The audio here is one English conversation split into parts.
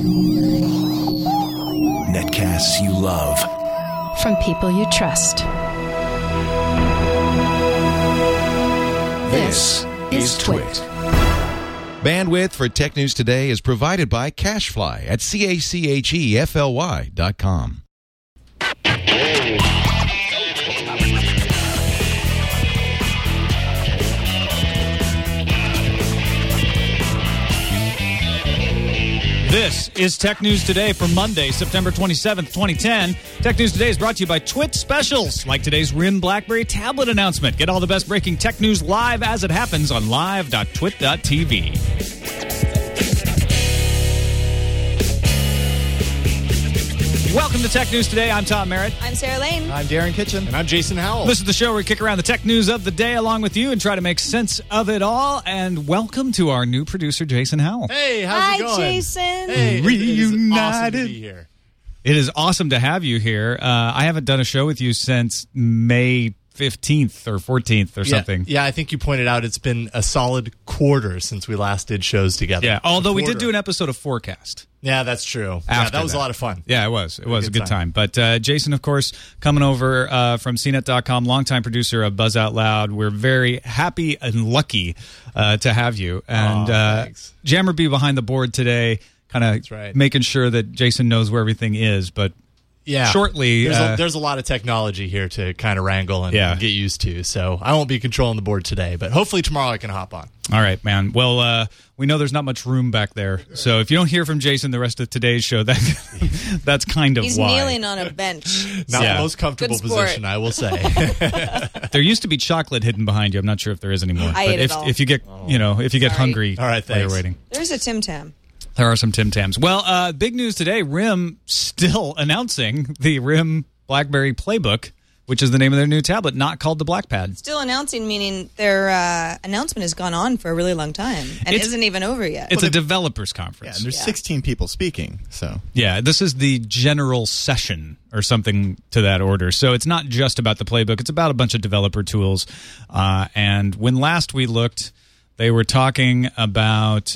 Netcasts you love. From people you trust. This is Twit. Bandwidth for Tech News Today is provided by CacheFly at CACHEFLY.com. This is Tech News Today for Monday, September 27th, 2010. Tech News Today is brought to you by Twit Specials, like today's RIM BlackBerry tablet announcement. Get all the best breaking tech news live as it happens on live.twit.tv. Welcome to Tech News Today. I'm Tom Merritt. I'm Sarah Lane. I'm Darren Kitchen. And I'm Jason Howell. This is the show where we kick around the tech news of the day along with you and try to make sense of it all. And welcome to our new producer, Jason Howell. Hey, how's it going? Hi, Jason. Hey, Reunited. It is awesome to be here. It is awesome to have you here. I haven't done a show with you since May 15th or 14th or something. Yeah, I think you pointed out it's been a solid quarter since we last did shows together. Yeah, although we did do an episode of Forecast. Yeah, that's true. After that was a lot of fun. Yeah, it was. It was a good time. But Jason, of course, coming over from CNET.com, longtime producer of Buzz Out Loud. We're very happy and lucky to have you. And thanks. Jammer be behind the board today, kind of making sure that Jason knows where everything is. But shortly... There's a lot of technology here to kind of wrangle and get used to. So I won't be controlling the board today, but hopefully tomorrow I can hop on. All right, man. Well, we know there's not much room back there. So if you don't hear from Jason the rest of today's show, that's kind of He's why. He's kneeling on a bench. Not the most comfortable position, I will say. There used to be chocolate hidden behind you. I'm not sure if there is anymore. I ate it all. If you get, if you get hungry while you're waiting. There's a Tim Tam. There are some Tim Tams. Well, big news today. RIM still announcing the RIM BlackBerry Playbook, which is the name of their new tablet, not called the BlackPad. Still announcing, meaning their announcement has gone on for a really long time and isn't even over yet. It's a developers conference. Yeah, and there's 16 people speaking. So yeah, this is the general session or something to that order. So it's not just about the Playbook. It's about a bunch of developer tools. And when last we looked, they were talking about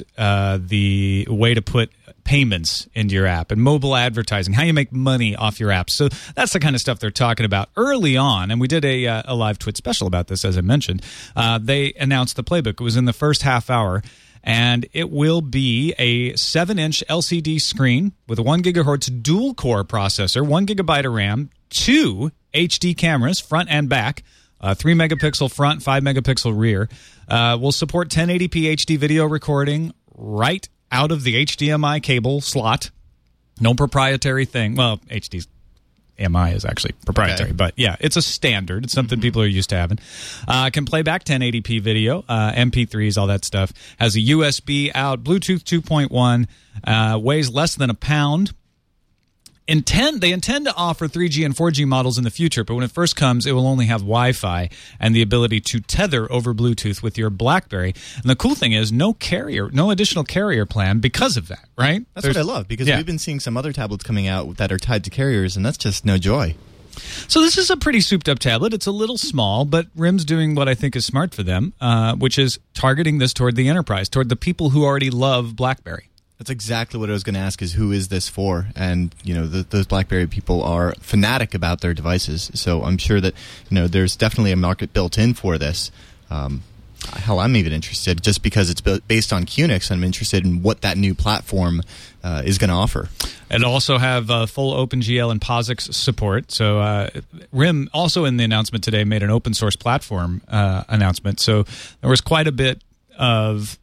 the way to put payments into your app and mobile advertising, how you make money off your apps. So that's the kind of stuff they're talking about early on. And we did a live Twit special about this, as I mentioned. They announced the Playbook. It was in the first half hour. And it will be a 7-inch LCD screen with a 1 gigahertz dual-core processor, 1 gigabyte of RAM, 2 HD cameras, front and back, 3 megapixel front, 5 megapixel rear. Will support 1080p HD video recording right out of the HDMI cable slot. No proprietary thing. Well, HDMI is actually proprietary, but yeah, it's a standard. It's something people are used to having. Can play back 1080p video, MP3s, all that stuff. Has a USB out, Bluetooth 2.1, weighs less than a pound. They intend to offer 3G and 4G models in the future, but when it first comes, it will only have Wi-Fi and the ability to tether over Bluetooth with your BlackBerry. And the cool thing is, no additional carrier plan because of that, right? That's what I love, because we've been seeing some other tablets coming out that are tied to carriers, and that's just no joy. So this is a pretty souped-up tablet. It's a little small, but RIM's doing what I think is smart for them, which is targeting this toward the enterprise, toward the people who already love BlackBerry. That's exactly what I was going to ask, is who is this for? And, those BlackBerry people are fanatic about their devices. So I'm sure that, there's definitely a market built in for this. Hell, I'm even interested, just because it's based on QNX. I'm interested in what that new platform is going to offer. It'll also have full OpenGL and POSIX support. So RIM also in the announcement today made an open source platform announcement. So there was quite a bit of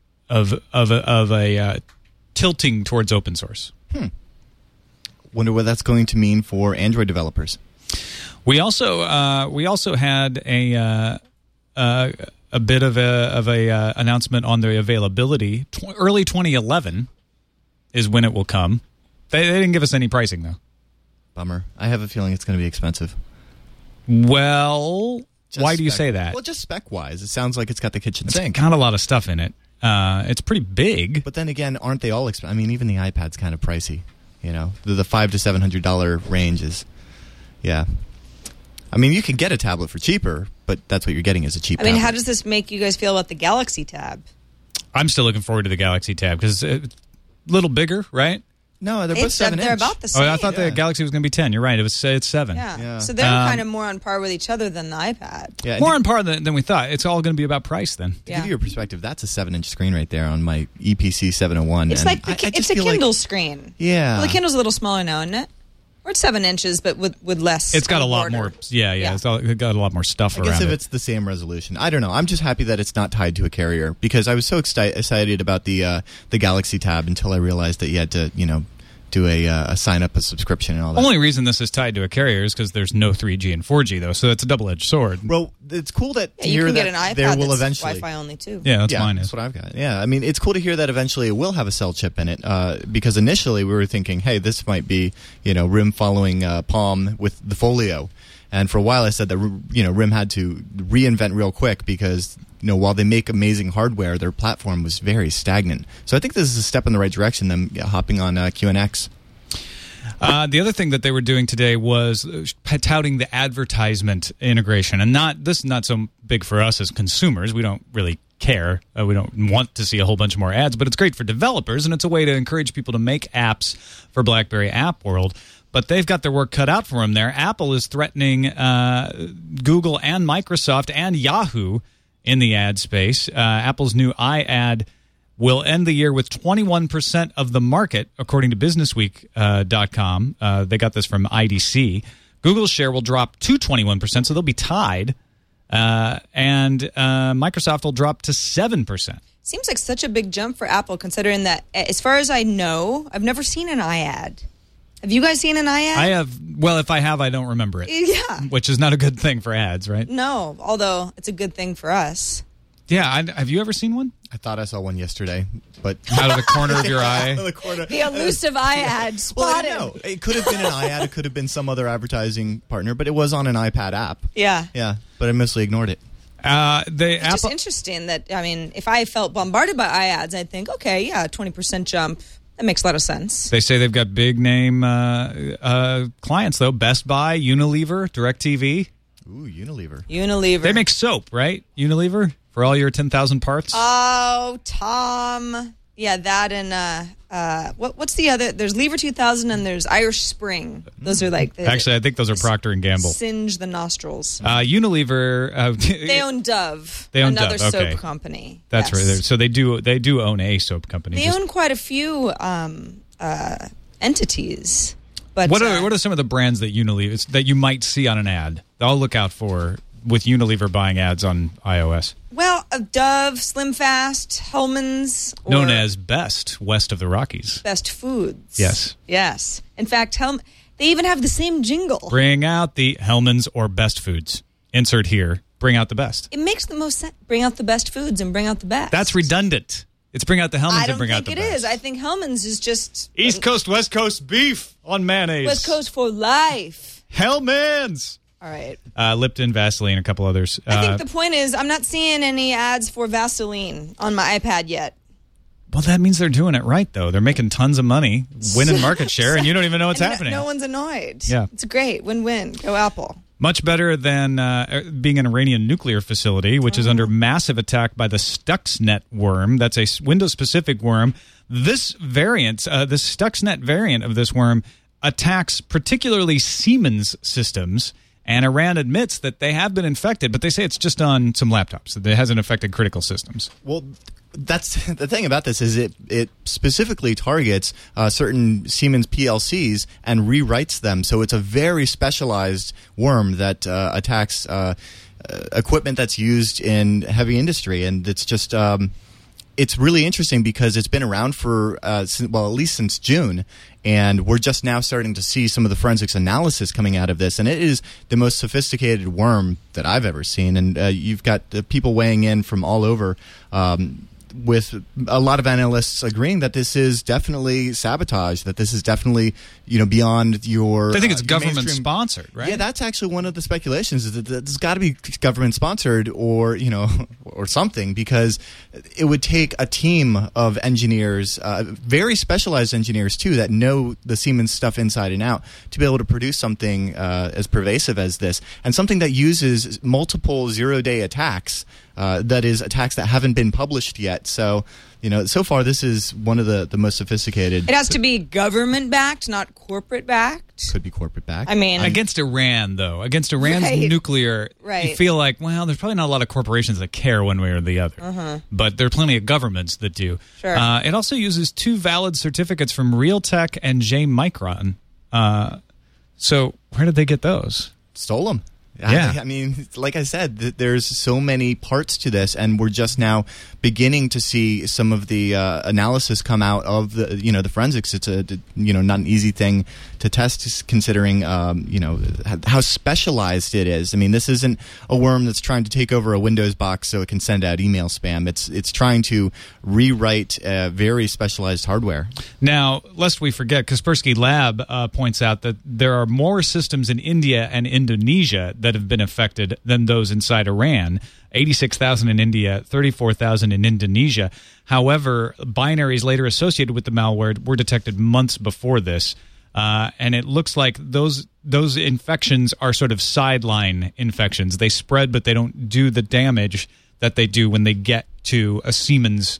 a tilting towards open source. Wonder what that's going to mean for Android developers. We also had a bit of a announcement on the availability. Early 2011 is when it will come. They didn't give us any pricing though. Bummer. I have a feeling it's going to be expensive. Well, why do you say that? Well, just spec-wise, it sounds like it's got the kitchen It's sink. got a lot of stuff in it. It's pretty big. But then again, aren't they all expensive? I mean, even the iPad's kind of pricey. The $500 to $700 range is, yeah. I mean, you can get a tablet for cheaper, but that's what you're getting is a cheap tablet. How does this make you guys feel about the Galaxy Tab? I'm still looking forward to the Galaxy Tab because it's a little bigger, right? No, they're both 7-inch. They're about the same. Oh, I thought the Galaxy was going to be 10. You're right. It's 7. Yeah. So they're kind of more on par with each other than the iPad. Yeah, more on par than we thought. It's all going to be about price then. To give you a perspective, that's a 7-inch screen right there on my EPC 701. It's like it's a Kindle screen. Yeah. Well, the Kindle's a little smaller now, isn't it? Or it's 7 inches, but with less. It's got a lot more. Yeah. It's got a lot more stuff around it. I guess if it's the same resolution, I don't know. I'm just happy that it's not tied to a carrier because I was so excited about the Galaxy Tab until I realized that you had to, do a sign up a subscription and all that. Only reason this is tied to a carrier is because there's no 3G and 4G though, so it's a double-edged sword. Well, it's cool that you can get an that iPad there will that's eventually Wi-Fi only too. Yeah, that's mine. That's what I've got. Yeah, I mean, it's cool to hear that eventually it will have a cell chip in it because initially we were thinking, hey, this might be RIM following Palm with the Folio, and for a while I said that RIM had to reinvent real quick because while they make amazing hardware, their platform was very stagnant. So I think this is a step in the right direction. Them hopping on QNX. The other thing that they were doing today was touting the advertisement integration, and this is not so big for us as consumers. We don't really care. We don't want to see a whole bunch more ads, but it's great for developers, and it's a way to encourage people to make apps for BlackBerry App World. But they've got their work cut out for them there. Apple is threatening Google and Microsoft and Yahoo in the ad space. Apple's new iAd will end the year with 21% of the market, according to BusinessWeek.com. They got this from IDC. Google's share will drop to 21%, so they'll be tied. And Microsoft will drop to 7%. Seems like such a big jump for Apple, considering that, as far as I know, I've never seen an iAd. Have you guys seen an iAd? I have. Well, if I have, I don't remember it. Yeah. Which is not a good thing for ads, right? No, although it's a good thing for us. Yeah, have you ever seen one? I thought I saw one yesterday, but out of the corner of your eye. Out of the corner. The elusive iAd spotted. Well, I don't know. It could have been an iAd. It could have been some other advertising partner, but it was on an iPad app. Yeah. Yeah, but I mostly ignored it. It's just interesting that, if I felt bombarded by iAds, I'd think, okay, yeah, 20% jump. That makes a lot of sense. They say they've got big name clients, though. Best Buy, Unilever, DirecTV. Ooh, Unilever. They make soap, right? Unilever? For all your 10,000 parts? Oh, Tom. Yeah, that and what's the other? There's Lever 2000 and there's Irish Spring. Those are like actually, I think those are Procter and Gamble. Singe the nostrils. Unilever. They own Dove. They own another Dove. Okay. soap company. That's yes. right. So they do own a soap company. They own quite a few entities. But what are some of the brands that Unilever that you might see on an ad? I'll look out for with Unilever buying ads on iOS. Well, Dove, Slim Fast, Hellmann's. Known as Best, west of the Rockies. Best Foods. Yes. In fact, they even have the same jingle. Bring out the Hellmann's or Best Foods. Insert here. Bring out the best. It makes the most sense. Bring out the best foods and bring out the best. That's redundant. It's bring out the Hellmann's and bring out the best. I don't think it is. I think Hellmann's is just... East Coast, West Coast beef on mayonnaise. West Coast for life. Hellmann's. All right. Lipton, Vaseline, a couple others. I think the point is I'm not seeing any ads for Vaseline on my iPad yet. Well, that means they're doing it right, though. They're making tons of money, winning market share, and you don't even know what's happening. No one's annoyed. Yeah. It's great. Win-win. Go Apple. Much better than being an Iranian nuclear facility, which is under massive attack by the Stuxnet worm. That's a Windows-specific worm. This variant, the Stuxnet variant of this worm, attacks particularly Siemens systems. And Iran admits that they have been infected, but they say it's just on some laptops. It hasn't affected critical systems. Well, that's the thing about this is it specifically targets certain Siemens PLCs and rewrites them. So it's a very specialized worm that attacks equipment that's used in heavy industry. And it's just... it's really interesting because it's been around for, at least since June, and we're just now starting to see some of the forensics analysis coming out of this, and it is the most sophisticated worm that I've ever seen, and you've got people weighing in from all over, with a lot of analysts agreeing that this is definitely sabotage, that this is definitely beyond your... I think it's government sponsored, right? Yeah, that's actually one of the speculations, is that it's got to be government sponsored or something, because it would take a team of engineers, very specialized engineers too, that know the Siemens stuff inside and out, to be able to produce something as pervasive as this, and something that uses multiple zero-day attacks. That is attacks that haven't been published yet. So So far this is one of the most sophisticated. It has to be government-backed, not corporate-backed. Could be corporate-backed. I mean... Against Iran, though. Against Iran's nuclear, you feel like, well, there's probably not a lot of corporations that care one way or the other. But there are plenty of governments that do. Sure. It also uses 2 valid certificates from Realtek and J Micron. So where did they get those? Stole them. Yeah. I mean, like I said, there's so many parts to this, and we're just now beginning to see some of the analysis come out of the forensics. It's not an easy thing to test, considering how specialized it is. I mean, this isn't a worm that's trying to take over a Windows box so it can send out email spam. It's trying to rewrite very specialized hardware. Now, lest we forget, Kaspersky Lab points out that there are more systems in India and Indonesia that have been affected than those inside Iran. 86,000 in India, 34,000 in Indonesia. However, binaries later associated with the malware were detected months before this. And it looks like those infections are sort of sideline infections. They spread, but they don't do the damage that they do when they get to a Siemens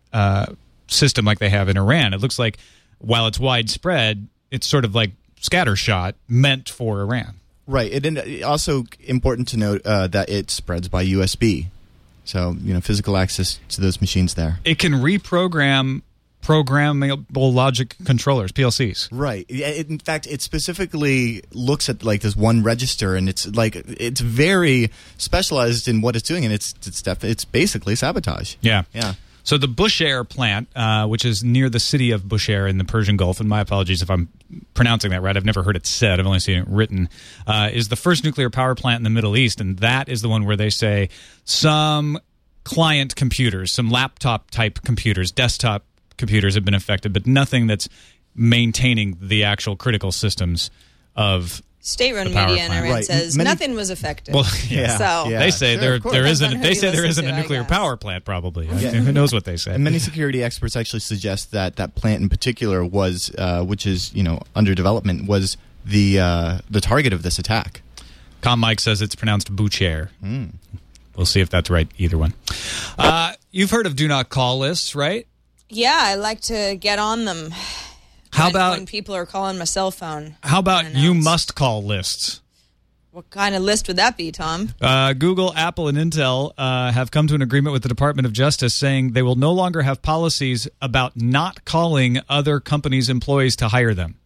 system like they have in Iran. It looks like while it's widespread, it's sort of like scattershot meant for Iran. Right. It also important to note that it spreads by USB. So, physical access to those machines there. It can reprogram programmable logic controllers, PLCs. Right. In fact, it specifically looks at like this one register, and it's very specialized in what it's doing, and it's basically sabotage. Yeah. Yeah. So the Bushehr plant, which is near the city of Bushehr in the Persian Gulf, and my apologies if I'm pronouncing that right, I've never heard it said, I've only seen it written, is the first nuclear power plant in the Middle East, and that is the one where they say some client computers, some laptop-type computers, desktop computers have been affected, but nothing that's maintaining the actual critical systems of state-run media in Iran says nothing was affected. Well, they say there isn't. They say there isn't a nuclear power plant. Probably, who knows what they say? And many security experts actually suggest that plant in particular was, which is under development, was the target of this attack. Mike says it's pronounced Bushehr. We'll see if that's right. Either one. You've heard of do not call lists, right? Yeah, I like to get on them. How about when people are calling my cell phone? How about you must call lists? What kind of list would that be, Tom? Google, Apple, and Intel have come to an agreement with the Department of Justice saying they will no longer have policies about not calling other companies' employees to hire them.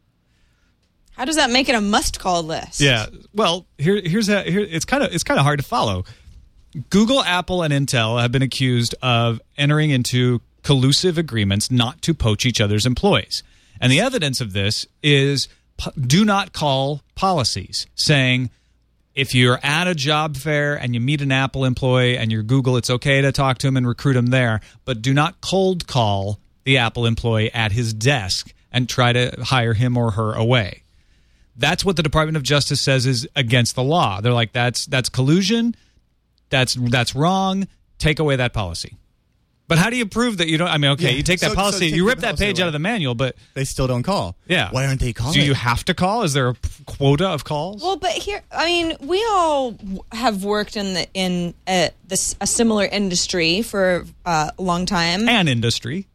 How does that make it a must-call list? Yeah, well, it's kind of hard to follow. Google, Apple, and Intel have been accused of entering into collusive agreements not to poach each other's employees. And the evidence of this is do not call policies, saying if you're at a job fair and you meet an Apple employee and you're Google, it's okay to talk to him and recruit him there, but do not cold call the Apple employee at his desk and try to hire him or her away. That's what the Department of Justice says is against the law. They're like, that's collusion, that's wrong, take away that policy. But how do you prove that you don't? I mean, okay, you take that policy, you rip that page out of the manual, but they still don't call. Yeah, why aren't they calling? Do you have to call? Is there a quota of calls? Well, but here, I mean, we all have worked in a similar industry for a long time. An industry.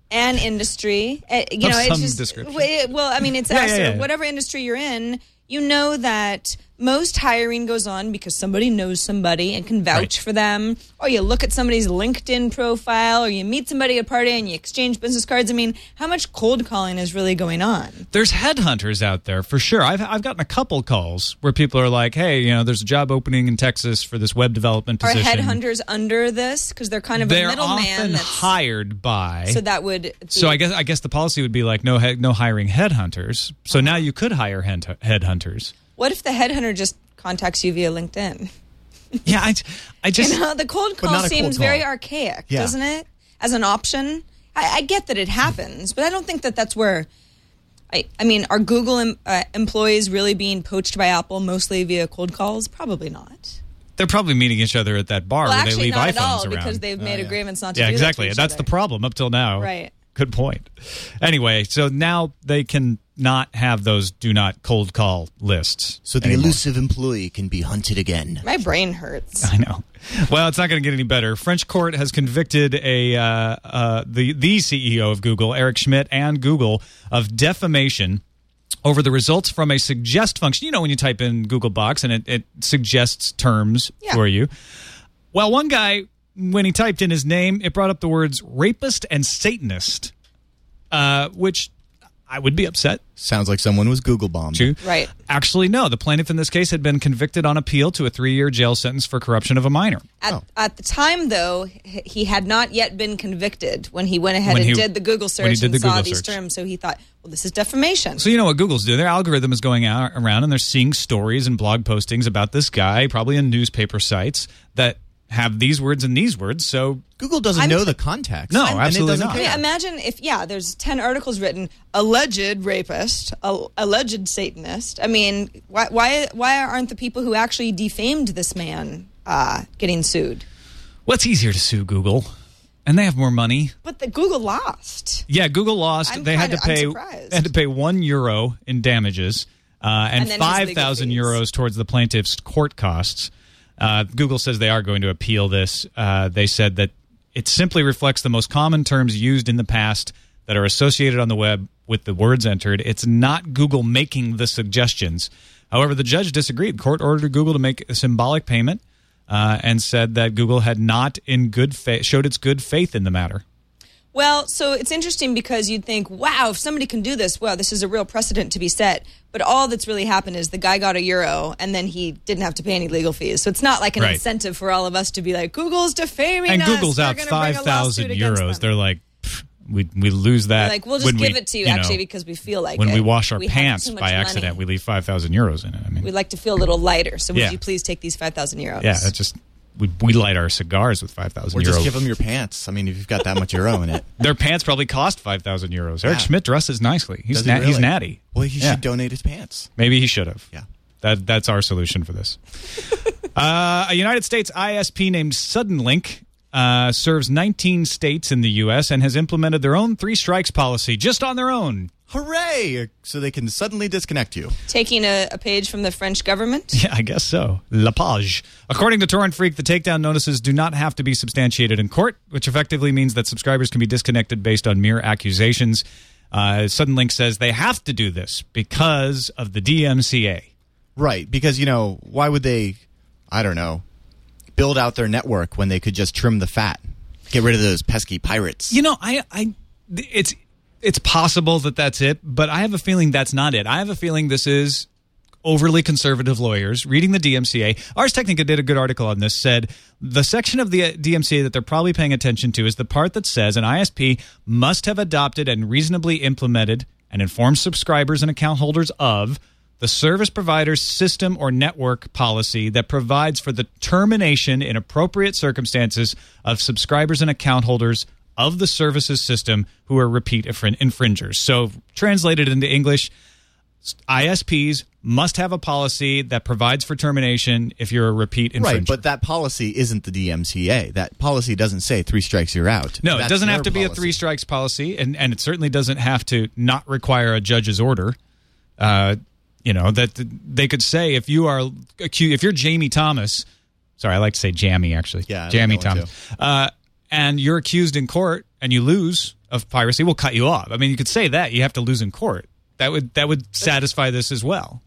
It's just description. Well, I mean, it's whatever industry you're in. You know that most hiring goes on because somebody knows somebody and can vouch for them, or you look at somebody's LinkedIn profile, or you meet somebody at a party and you exchange business cards. I mean, how much cold calling is really going on? There's headhunters out there for sure. I've gotten a couple calls where people are like, "Hey, there's a job opening in Texas for this web development position." Are headhunters under this because they're kind of a middleman? They're often hired by. So that would. So I guess the policy would be like no hiring headhunters. So now you could hire headhunters. What if the headhunter just contacts you via LinkedIn? Yeah, I just... the cold call seems very archaic, doesn't it? As an option. I get that it happens, but I don't think that that's where... I mean, are Google employees really being poached by Apple mostly via cold calls? Probably not. They're probably meeting each other at that bar where they leave iPhones around. Not at all, because they've made agreements not to do exactly. that to each That's other. the problem up till now. Right. Good point. Anyway, so now they can not have those do not cold call lists. So the elusive employee can be hunted again. My brain hurts. I know. Well, it's not going to get any better. French court has convicted the CEO of Google, Eric Schmidt, and Google of defamation over the results from a suggest function. You know, when you type in Googlebox and it suggests terms for you. Well, one guy, when he typed in his name, it brought up the words rapist and Satanist, which I would be upset. Sounds like someone was Google bombed. Right. Actually, no. The plaintiff in this case had been convicted on appeal to a 3-year jail sentence for corruption of a minor. At the time, though, he had not yet been convicted when he went ahead and did the Google search and saw these terms. So he thought, well, this is defamation. So you know what Google's doing? Their algorithm is going around and they're seeing stories and blog postings about this guy, probably in newspaper sites, that have these words and these words. So Google doesn't know the context. No, absolutely not. I mean, imagine if, there's 10 articles written, alleged rapist, alleged Satanist. I mean, why aren't the people who actually defamed this man getting sued? Well, it's easier to sue Google, and they have more money. But Google lost. Yeah, Google lost. I'm had to pay €1 in damages and 5,000 euros towards the plaintiff's court costs. Google says they are going to appeal this. They said that it simply reflects the most common terms used in the past that are associated on the web with the words entered. It's not Google making the suggestions. However, the judge disagreed. The court ordered Google to make a symbolic payment and said that Google had not showed its good faith in the matter. Well, so it's interesting because you'd think, wow, if somebody can do this, wow, this is a real precedent to be set. But all that's really happened is the guy got €1 and then he didn't have to pay any legal fees. So it's not like an incentive for all of us to be like, Google's defaming us. And Google's out 5,000 euros. They're like, we lose that. They're like, we'll just give it to you, actually, because we feel like when it. we wash our pants by accident, we leave 5,000 euros in it. I mean, we'd like to feel a little lighter. So would you please take these 5,000 euros? Yeah, that's just... We light our cigars with 5,000 euros. Or just give them your pants. I mean, if you've got that much euro in it. Their pants probably cost 5,000 euros. Eric Schmidt dresses nicely. He's natty. Well, he should donate his pants. Maybe he should have. Yeah. That's our solution for this. A United States ISP named Suddenlink serves 19 states in the U.S. and has implemented their own 3 strikes policy just on their own. Hooray! So they can suddenly disconnect you. Taking a page from the French government? Yeah, I guess so. La page. According to Torrent Freak, the takedown notices do not have to be substantiated in court, which effectively means that subscribers can be disconnected based on mere accusations. Suddenlink says they have to do this because of the DMCA. Right, because, why would they, build out their network when they could just trim the fat? Get rid of those pesky pirates. It's possible that that's it, but I have a feeling that's not it. I have a feeling this is overly conservative lawyers reading the DMCA. Ars Technica did a good article on this, said the section of the DMCA that they're probably paying attention to is the part that says an ISP must have adopted and reasonably implemented and informed subscribers and account holders of the service provider's system or network policy that provides for the termination in appropriate circumstances of subscribers and account holders of the services system who are repeat infringers. So translated into English, ISPs must have a policy that provides for termination if you're a repeat infringer. Right, but that policy isn't the DMCA. That policy doesnn't say 3 strikes, you're out. No, it doesn't have to be a 3 strikes policy, and it certainly doesn't have to not require a judge's order. That they could say if you're Jamie Thomas, sorry, I like to say Jamie actually. Yeah, Jamie Thomas. And you're accused in court and you lose of piracy, we'll cut you off. I mean, you could say that. You have to lose in court. That would satisfy this as well.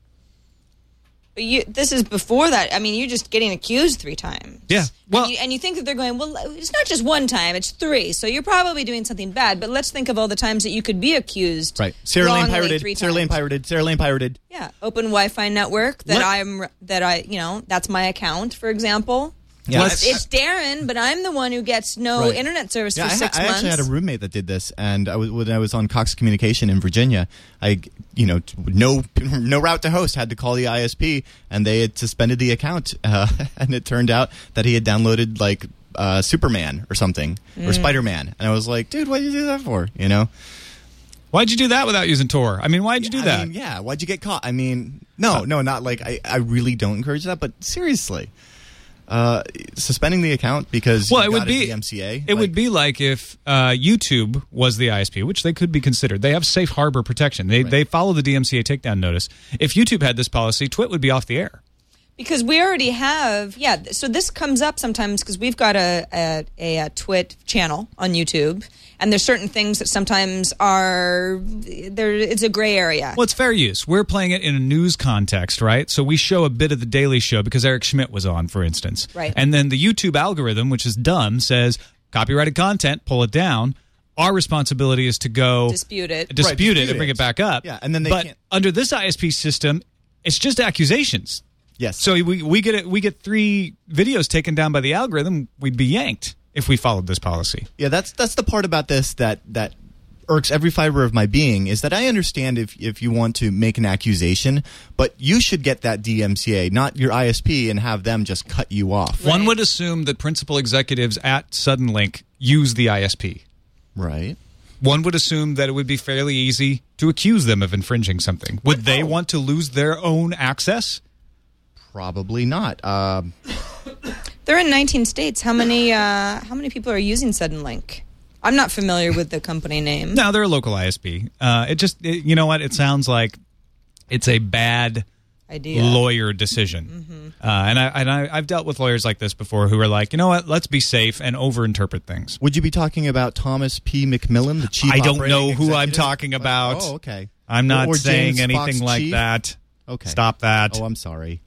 But this is before that. I mean, you're just getting accused 3 times. Yeah. Well, and you think that they're going, well, it's not just 1 time, it's 3. So you're probably doing something bad. But let's think of all the times that you could be accused. Right. Sarah Lane pirated. 3 Sarah Lane pirated. Sarah Lane pirated. Yeah. Open Wi-Fi network that's my account, for example. Yeah, it's Darren, but I'm the one who gets no internet service for 6 months. I actually had a roommate that did this, and when I was on Cox Communication in Virginia, no route to host, had to call the ISP, and they had suspended the account, and it turned out that he had downloaded like Superman or something, or Spider-Man, and I was like, dude, what did you do that for? Why'd you do that without using Tor? I mean, why'd you do that? Why'd you get caught? I mean, no, not like I really don't encourage that, but seriously. Suspending the account because it would be DMCA. It would be like if YouTube was the ISP, which they could be considered. They have safe harbor protection. They follow the DMCA takedown notice. If YouTube had this policy, Twit would be off the air. Because we already have, so this comes up sometimes because we've got a Twit channel on YouTube, and there's certain things that sometimes it's a gray area. Well, it's fair use. We're playing it in a news context, right? So we show a bit of The Daily Show because Eric Schmidt was on, for instance. Right. And then the YouTube algorithm, which is dumb, says copyrighted content, pull it down. Our responsibility is to go dispute it and bring it back up. Yeah, and then but under this ISP system, it's just accusations. Yes. So we get 3 videos taken down by the algorithm. We'd be yanked if we followed this policy. Yeah, that's the part about this that irks every fiber of my being is that I understand if you want to make an accusation, but you should get that DMCA, not your ISP, and have them just cut you off. One would assume that principal executives at Suddenlink use the ISP. Right. One would assume that it would be fairly easy to accuse them of infringing something. Would they want to lose their own access? Probably not. They're in 19 states. How many people are using Suddenlink? I'm not familiar with the company name. No, they're a local ISP. You know what? It sounds like it's a bad idea. Lawyer decision. Mm-hmm. I've dealt with lawyers like this before who are like, you know what? Let's be safe and overinterpret things. Would you be talking about Thomas P. McMillan, the chief? I don't know who executive? I'm talking about. Oh, okay. I'm not or saying James anything Fox like chief? that. Okay. Stop that. Oh, I'm sorry.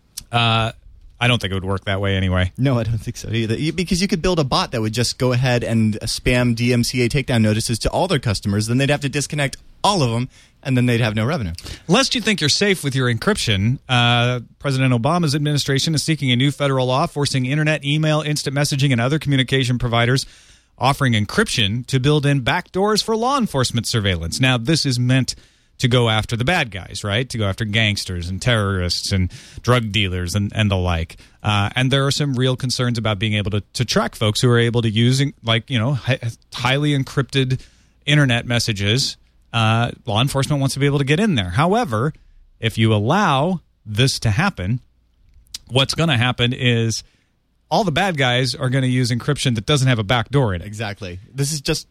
I don't think it would work that way anyway. No, I don't think so either. Because you could build a bot that would just go ahead and spam DMCA takedown notices to all their customers. Then they'd have to disconnect all of them, and then they'd have no revenue. Lest you think you're safe with your encryption, President Obama's administration is seeking a new federal law forcing internet, email, instant messaging, and other communication providers offering encryption to build in backdoors for law enforcement surveillance. Now, this is meant to go after the bad guys, right? To go after gangsters and terrorists and drug dealers and the like. And there are some real concerns about being able to track folks who are able to use, highly encrypted internet messages. Law enforcement wants to be able to get in there. However, if you allow this to happen, what's going to happen is all the bad guys are going to use encryption that doesn't have a backdoor in it. Exactly. This is just...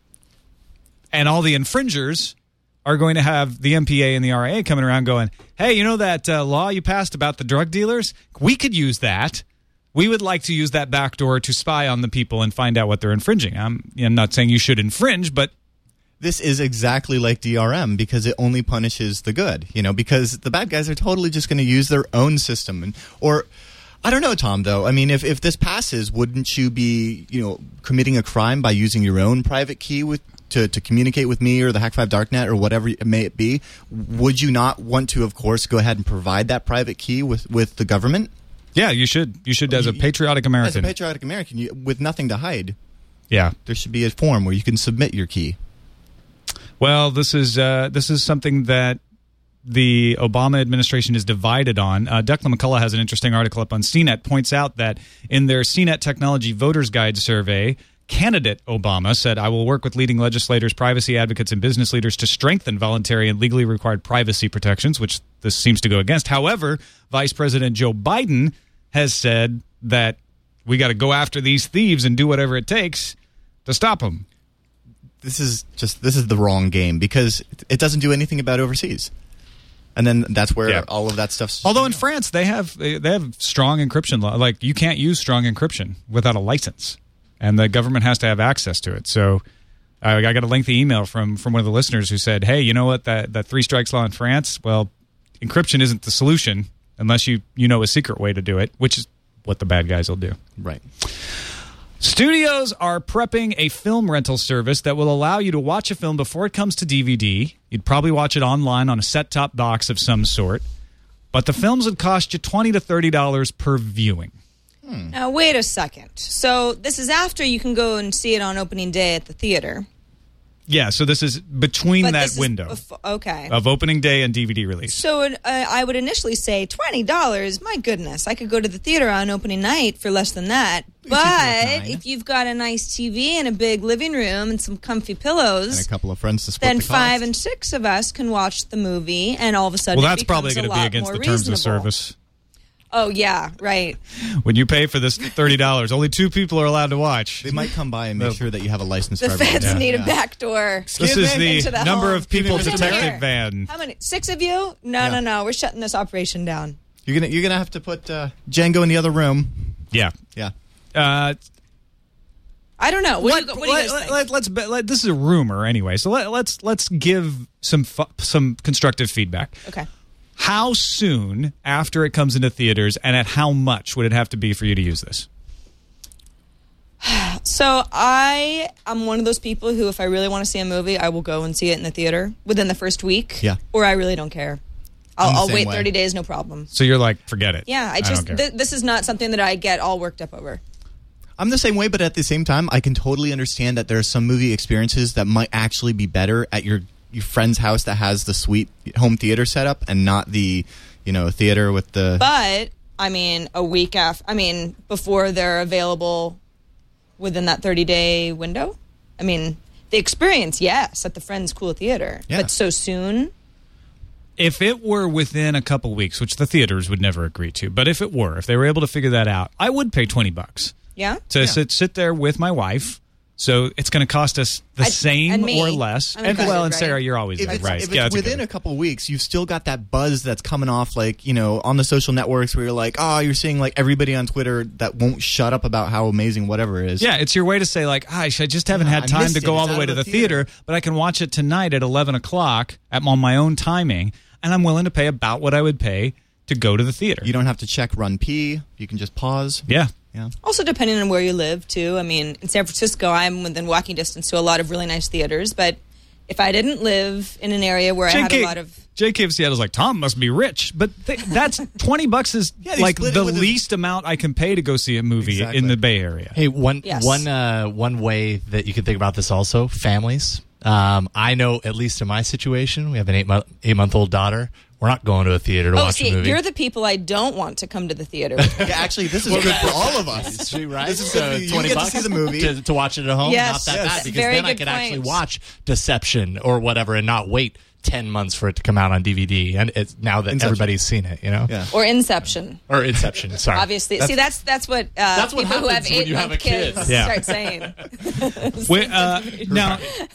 And all the infringers are going to have the MPA and the RIA coming around going, hey, you know that law you passed about the drug dealers? We could use that. We would like to use that backdoor to spy on the people and find out what they're infringing. I'm not saying you should infringe, but... This is exactly like DRM because it only punishes the good, because the bad guys are totally just going to use their own system. Or, I don't know, Tom, though. I mean, if this passes, wouldn't you be, committing a crime by using your own private key to communicate with me or the Hack5 Darknet or whatever it may be? Would you not want to, of course, go ahead and provide that private key with the government? Yeah, you should. You should, as a patriotic American. As a patriotic American, with nothing to hide. Yeah. There should be a form where you can submit your key. Well, this is something that the Obama administration is divided on. Declan McCullough has an interesting article up on CNET, points out that in their CNET Technology Voters Guide survey, candidate Obama said, I will work with leading legislators, privacy advocates, and business leaders to strengthen voluntary and legally required privacy protections, which this seems to go against. However, Vice President Joe Biden has said that we got to go after these thieves and do whatever it takes to stop them. This is the wrong game because it doesn't do anything about overseas. And then that's where all of that stuff's... Although in France, they have strong encryption law. Like, you can't use strong encryption without a license. And the government has to have access to it. So I got a lengthy email from one of the listeners who said, hey, you know what, that three strikes law in France, well, encryption isn't the solution unless you know a secret way to do it, which is what the bad guys will do. Right. Studios are prepping a film rental service that will allow you to watch a film before it comes to DVD. You'd probably watch it online on a set-top box of some sort. But the films would cost you $20 to $30 per viewing. Now, wait a second. So this is after you can go and see it on opening day at the theater. Yeah, so this is between that window of opening day and DVD release. So I would initially say $20. My goodness, I could go to the theater on opening night for less than that. But if you've got a nice TV and a big living room and some comfy pillows, and a couple of friends to split then the cost, 5 and 6 of us can watch the movie, and all of a sudden, well, that's probably going to be against the terms of service. Oh, yeah, right. When you pay for this $30, only 2 people are allowed to watch. They might come by and make sure that you have a license. The for everyone. feds need a back door. This is the number home. of people Come detective here. van. How many? 6 of you? No. We're shutting this operation down. You're gonna have to put Django in the other room. Yeah. I don't know. What do you guys think? This is a rumor anyway, so let's give some constructive feedback. Okay. How soon after it comes into theaters, and at how much would it have to be for you to use this? So I am one of those people who, if I really want to see a movie, I will go and see it in the theater within the first week. Yeah. Or I really don't care. I'll wait 30 days, no problem. So you're like, forget it. Yeah, I just this is not something that I get all worked up over. I'm the same way, but at the same time, I can totally understand that there are some movie experiences that might actually be better at your friend's house that has the sweet home theater setup and not the, theater with the... But, a week after... before they're available within that 30-day window? The experience, yes, at the friend's cool theater. Yeah. But so soon... If it were within a couple weeks, which the theaters would never agree to, but if they were able to figure that out, I would pay $20. Yeah? To sit there with my wife. So it's going to cost us the same or less. And Sarah, you're always right. If it's within a couple weeks, you've still got that buzz that's coming off, on the social networks where you're like, you're seeing everybody on Twitter that won't shut up about how amazing whatever is. Yeah, it's your way to say I just haven't had time to go all the way to the theater, but I can watch it tonight at 11 o'clock on my own timing, and I'm willing to pay about what I would pay to go to the theater. You don't have to check Run P. You can just pause. Yeah. Yeah. Also, depending on where you live, too. In San Francisco, I'm within walking distance to a lot of really nice theaters. But if I didn't live in an area where I had a lot of... JK of Seattle's like, Tom must be rich. But that's $20 is the least amount I can pay to go see a movie in the Bay Area. Hey, one way that you can think about this also, families. I know, at least in my situation, we have an 8-month-old daughter. We're not going to a theater to watch a movie. You're the people I don't want to come to the theater with. Yeah, actually, this is good for all of us. It's true, right? This is good for you. You get to see the movie. To watch it at home. Yes. Not that bad, because Very then I good could point. actually watch Deception or whatever and not wait 10 months for it to come out on DVD. And it's now that everybody's seen it, Yeah. Or Inception. Sorry. Obviously. That's what people who have 8-month kids start saying. Now...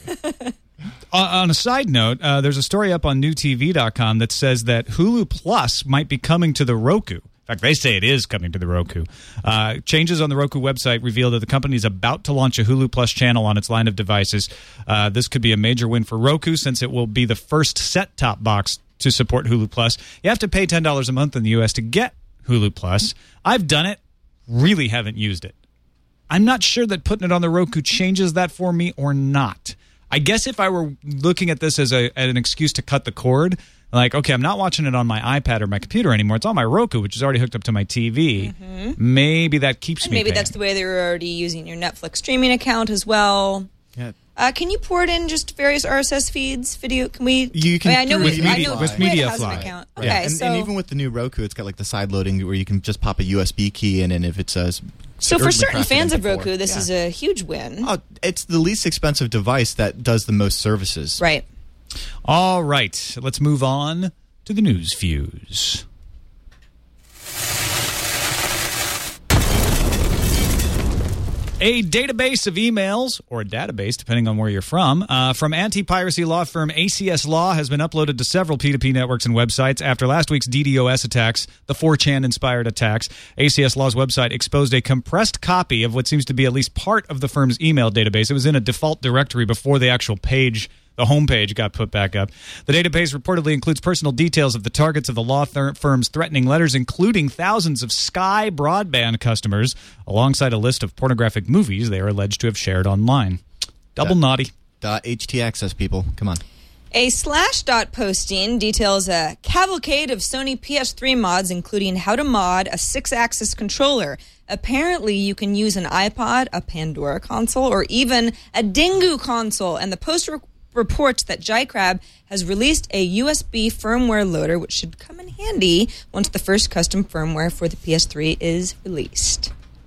On a side note, there's a story up on newtv.com that says that Hulu Plus might be coming to the Roku. In fact, they say it is coming to the Roku. Changes on the Roku website reveal that the company is about to launch a Hulu Plus channel on its line of devices. This could be a major win for Roku since it will be the first set-top box to support Hulu Plus. You have to pay $10 a month in the U.S. to get Hulu Plus. I've done it. Really haven't used it. I'm not sure that putting it on the Roku changes that for me or not. I guess if I were looking at this as an excuse to cut the cord, okay, I'm not watching it on my iPad or my computer anymore. It's on my Roku, which is already hooked up to my TV. Mm-hmm. Maybe that keeps me maybe paying. That's the way they're already using your Netflix streaming account as well. Yeah. Can you port in just various RSS feeds? Video? Can we? You can. I know with MediaFly has an MediaFly. account. Yeah. Okay, and even with the new Roku, it's got the side loading where you can just pop a USB key in, and if it's a so for certain fans of Roku, this is a huge win. Oh, it's the least expensive device that does the most services. Right. All right, let's move on to the news fuse. A database of emails, or a database, depending on where you're from anti-piracy law firm ACS Law has been uploaded to several P2P networks and websites after last week's DDoS attacks, the 4chan-inspired attacks. ACS Law's website exposed a compressed copy of what seems to be at least part of the firm's email database. It was in a default directory before the actual page, the homepage, got put back up. The database reportedly includes personal details of the targets of the law firm's threatening letters, including thousands of Sky Broadband customers, alongside a list of pornographic movies they are alleged to have shared online. Double naughty. .ht access, people. Come on. A Slashdot posting details a cavalcade of Sony PS3 mods, including how to mod a 6-axis controller. Apparently, you can use an iPod, a Pandora console, or even a Dingu console, and the post reports that JaiCrab has released a USB firmware loader, which should come in handy once the first custom firmware for the PS3 is released.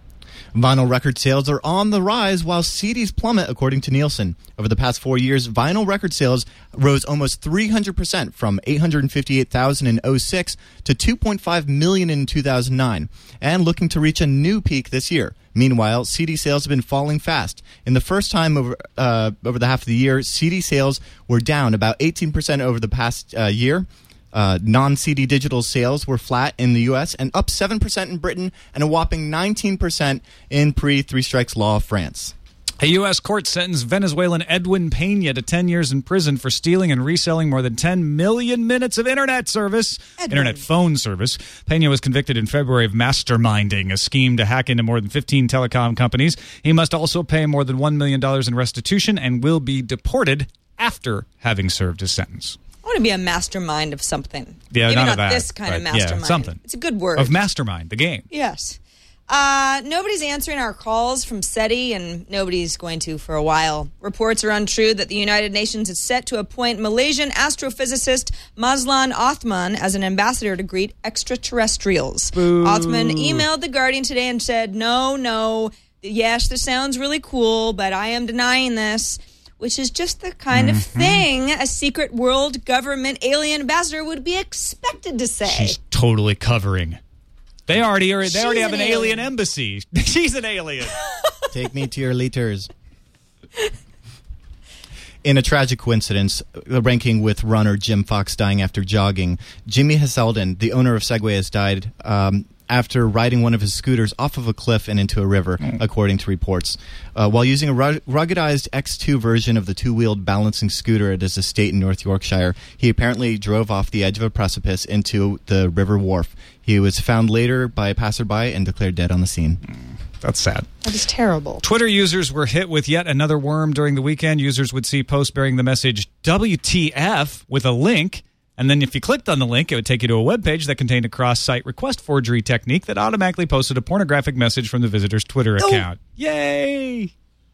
Vinyl record sales are on the rise while CDs plummet, according to Nielsen. Over the past 4 years, vinyl record sales rose almost 300% from 858,000 in 2006 to 2.5 million in 2009, and looking to reach a new peak this year. Meanwhile, CD sales have been falling fast. In the first time over the half of the year, CD sales were down about 18% over the past year. Non-CD digital sales were flat in the U.S. and up 7% in Britain and a whopping 19% in pre-Three Strikes Law France. A U.S. court sentenced Venezuelan Edwin Pena to 10 years in prison for stealing and reselling more than 10 million minutes of internet phone service. Pena was convicted in February of masterminding a scheme to hack into more than 15 telecom companies. He must also pay more than $1 million in restitution and will be deported after having served his sentence. I want to be a mastermind of something. Yeah, maybe not that, this kind of mastermind. Yeah, something. It's a good word. Of mastermind, the game. Yes. Nobody's answering our calls from SETI, and nobody's going to for a while. Reports are untrue that the United Nations is set to appoint Malaysian astrophysicist Mazlan Othman as an ambassador to greet extraterrestrials. Boo. Othman emailed The Guardian today and said, no, yes, this sounds really cool, but I am denying this. Which is just the kind of thing a secret world government alien ambassador would be expected to say. She's totally covering. They already have an alien alien. embassy. She's an alien. Take me to your liters. In a tragic coincidence, ranking with runner Jim Fox dying after jogging, Jimmy Haseldin, the owner of Segway, has died after riding one of his scooters off of a cliff and into a river, according to reports. While using a ruggedized X2 version of the two-wheeled balancing scooter at his estate in North Yorkshire, he apparently drove off the edge of a precipice into the river wharf. He was found later by a passerby and declared dead on the scene. That's sad. That is terrible. Twitter users were hit with yet another worm during the weekend. Users would see posts bearing the message WTF with a link. And then if you clicked on the link, it would take you to a web page that contained a cross-site request forgery technique that automatically posted a pornographic message from the visitor's Twitter account. Yay!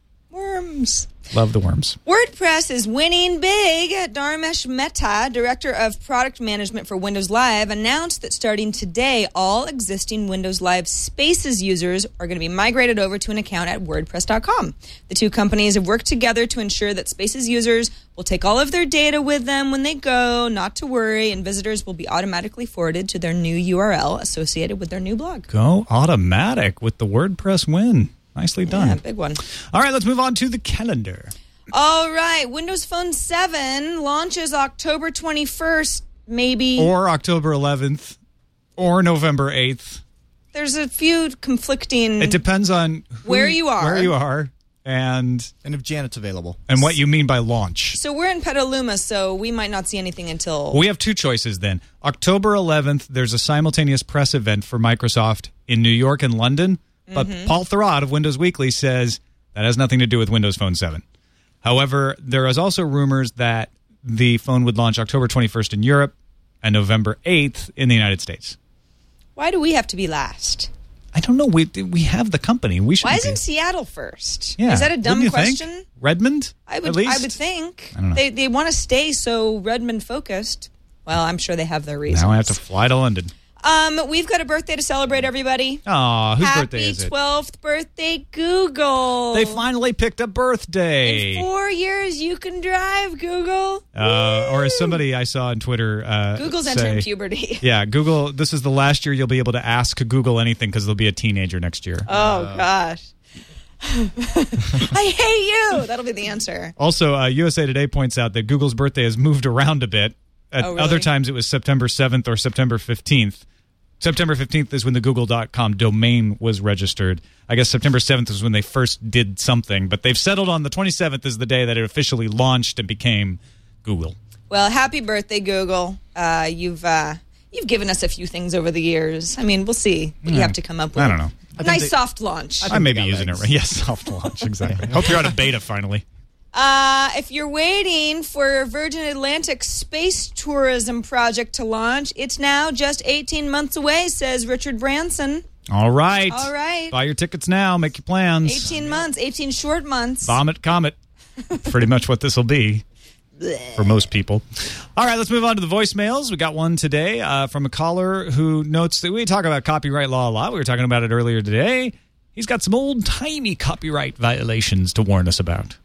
Worms. Love the worms. WordPress is winning big. Dharmesh Mehta, Director of Product Management for Windows Live, announced that starting today, all existing Windows Live Spaces users are going to be migrated over to an account at WordPress.com. The two companies have worked together to ensure that Spaces users will take all of their data with them when they go, not to worry, and visitors will be automatically forwarded to their new URL associated with their new blog. Go automatic with the WordPress win. Nicely done. Yeah, big one. All right, let's move on to the calendar. All right, Windows Phone 7 launches October 21st, maybe. Or October 11th, or November 8th. There's a few conflicting... It depends on where you are. And if Janet's available. And what you mean by launch. So we're in Petaluma, so we might not see anything until... We have two choices then. October 11th, there's a simultaneous press event for Microsoft in New York and London. But Paul Thurrott of Windows Weekly says that has nothing to do with Windows Phone 7. However, there is also rumors that the phone would launch October 21st in Europe and November 8th in the United States. Why do we have to be last? I don't know. We have the company. We should. Why isn't Seattle first? Yeah. Is that a dumb question? Think? Redmond? I would think. I don't know. They want to stay so Redmond focused. Well, I'm sure they have their reasons. Now I have to fly to London. We've got a birthday to celebrate, everybody. Aw, whose birthday is it? Happy 12th birthday, Google. They finally picked a birthday. In 4 years, you can drive, Google. Or as somebody I saw on Twitter Google's say, entering puberty. Yeah, Google, this is the last year you'll be able to ask Google anything because they'll be a teenager next year. Oh, gosh. I hate you. That'll be the answer. Also, USA Today points out that Google's birthday has moved around a bit. At other times, it was September 7th or September 15th. September 15th is when the Google.com domain was registered. I guess September 7th is when they first did something, but they've settled on the 27th as the day that it officially launched and became Google. Well, happy birthday, Google. You've given us a few things over the years. I mean, we'll see what you have to come up with. I don't know. A nice soft launch. I may be using it right. Yes, soft launch, exactly. Hope you're out of beta finally. If you're waiting for Virgin Atlantic space tourism project to launch, it's now just 18 months away, says Richard Branson. All right. Buy your tickets now. Make your plans. 18 months, 18 short months. Vomit Comet. Pretty much what this will be for most people. All right, let's move on to the voicemails. We got one today from a caller who notes that we talk about copyright law a lot. We were talking about it earlier today. he's got some old-timey copyright violations to warn us about.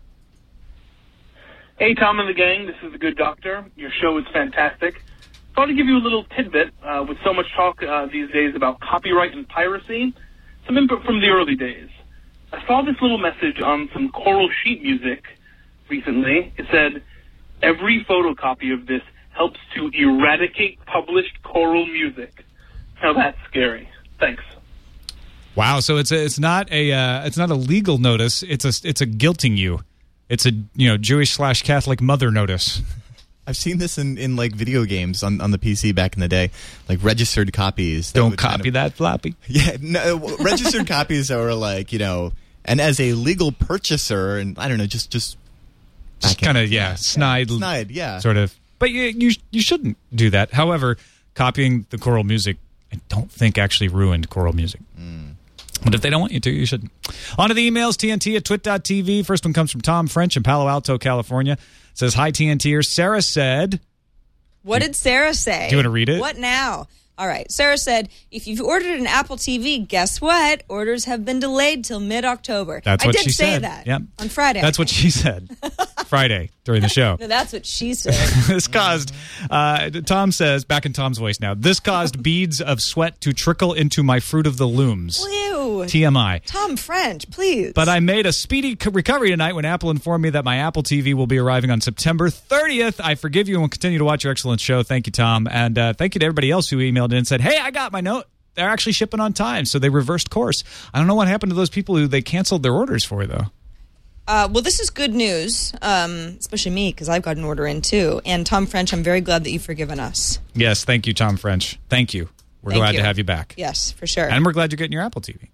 Hey, Tom and the gang, this is The Good Doctor. Your show is fantastic. Thought I'd give you a little tidbit with so much talk these days about copyright and piracy. Some input from the early days. I saw this little message on some choral sheet music recently. It said, every photocopy of this helps to eradicate published choral music. Now that's scary. Thanks. Wow, so it's not a legal notice. It's a guilting you. It's a Jewish/Catholic mother notice. I've seen this in like video games on the PC back in the day, like registered copies. Don't copy that floppy. Yeah, no, registered copies are like, and as a legal purchaser, and I don't know, just kind of snide, yeah, sort of. But you shouldn't do that. However, copying the choral music, I don't think actually ruined choral music. But if they don't want you to, you shouldn't. On to the emails, TNT at twit.tv. First one comes from Tom French in Palo Alto, California. It says, hi, TNTers. Sarah said... What did Sarah say? Do you want to read it? What now? All right. Sarah said, if you've ordered an Apple TV, guess what? Orders have been delayed till mid-October. That's what she said. I did say that on Friday. That's what she said. Friday during the show. No, that's what she said. This caused, Tom says, back in Tom's voice now, this caused beads of sweat to trickle into my Fruit of the Looms. Ew. TMI. Tom French, please. But I made a speedy recovery tonight when Apple informed me that my Apple TV will be arriving on September 30th. I forgive you and will continue to watch your excellent show. Thank you, Tom. And thank you to everybody else who emailed in and said, hey, I got my note. They're actually shipping on time, so they reversed course. I don't know what happened to those people who they canceled their orders for, though. Well, this is good news, especially me, because I've got an order in, too. And Tom French, I'm very glad that you've forgiven us. Yes, thank you, Tom French. Thank you. We're glad to have you back. Yes, for sure. And we're glad you're getting your Apple TV.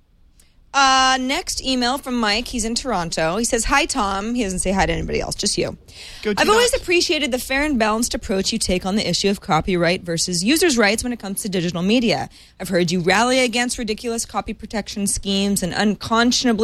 Next email from Mike. He's in Toronto. He says, hi, Tom. He doesn't say hi to anybody else, just you. I've always appreciated the fair and balanced approach you take on the issue of copyright versus users' rights when it comes to digital media. I've heard you rally against ridiculous copy protection schemes and unconscionable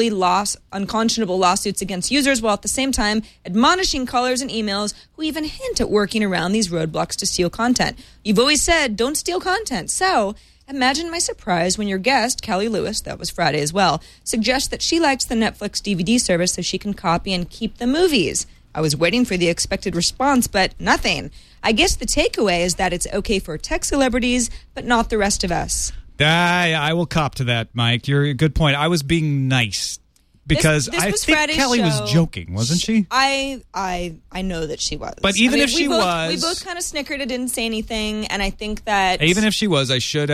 lawsuits against users, while at the same time admonishing callers and emails who even hint at working around these roadblocks to steal content. You've always said, don't steal content. So... imagine my surprise when your guest, Callie Lewis, that was Friday as well, suggests that she likes the Netflix DVD service so she can copy and keep the movies. I was waiting for the expected response, but nothing. I guess the takeaway is that it's okay for tech celebrities, but not the rest of us. I will cop to that, Mike. You're a good point. I was being nice. Because this I was think Friday's Kelly show. Was joking, wasn't she? I know that she was. But even if she was... We both kind of snickered and didn't say anything, and I think that... Even if she was, I should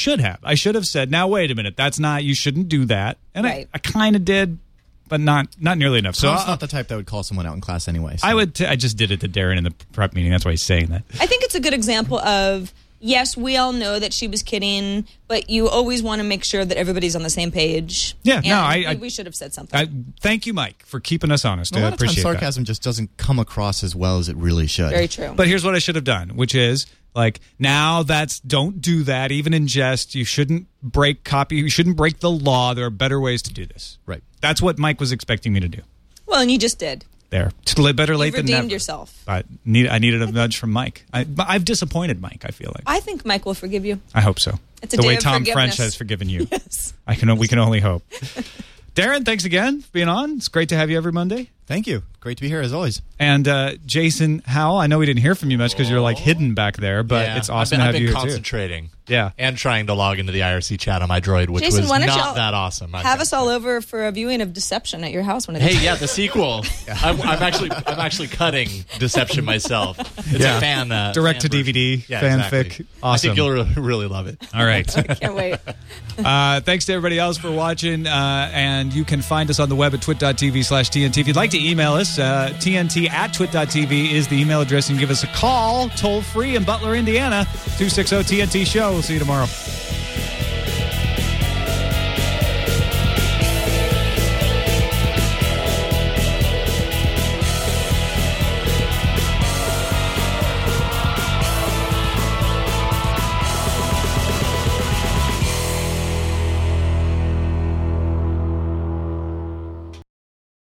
have said, now wait a minute, that's not, you shouldn't do that. And right. I kind of did, but not nearly enough. So Tom's not the type that would call someone out in class anyway. So. I just did it to Darren in the prep meeting, that's why he's saying that. I think it's a good example of... yes, we all know that she was kidding, but you always want to make sure that everybody's on the same page. Yeah, and we should have said something. Thank you, Mike, for keeping us honest. A lot I appreciate of times sarcasm just doesn't come across as well as it really should. Very true. But here's what I should have done, which is, like, now don't do that, even in jest. You shouldn't break the law. There are better ways to do this. Right. That's what Mike was expecting me to do. Well, and you just did. There. Better late than never. You redeemed yourself. I needed a nudge from Mike. I've disappointed Mike, I feel like. I think Mike will forgive you. I hope so. It's a the day way of Tom forgiveness. French has forgiven you. Yes. We can only hope. Darren, thanks again for being on. It's great to have you every Monday. Thank you. Great to be here as always. And Jason Howell, I know we didn't hear from you much because you're like hidden back there, but it's awesome to have you here too. I've been concentrating. Yeah. And trying to log into the IRC chat on my Droid, which Jason, was why don't not y'all that awesome. Have us all over for a viewing of Deception at your house one of these Hey, yeah, the sequel. I'm actually cutting Deception myself. It's a fan direct to fan DVD fanfic. Exactly. Awesome. I think you'll really love it. All right. Can't wait. Thanks to everybody else for watching, and you can find us on the web at twit.tv/TNT. If you'd like to email us, TNT@twit.tv is the email address. You can give us a call toll free in Butler, Indiana, 260-TNT show. We'll see you tomorrow.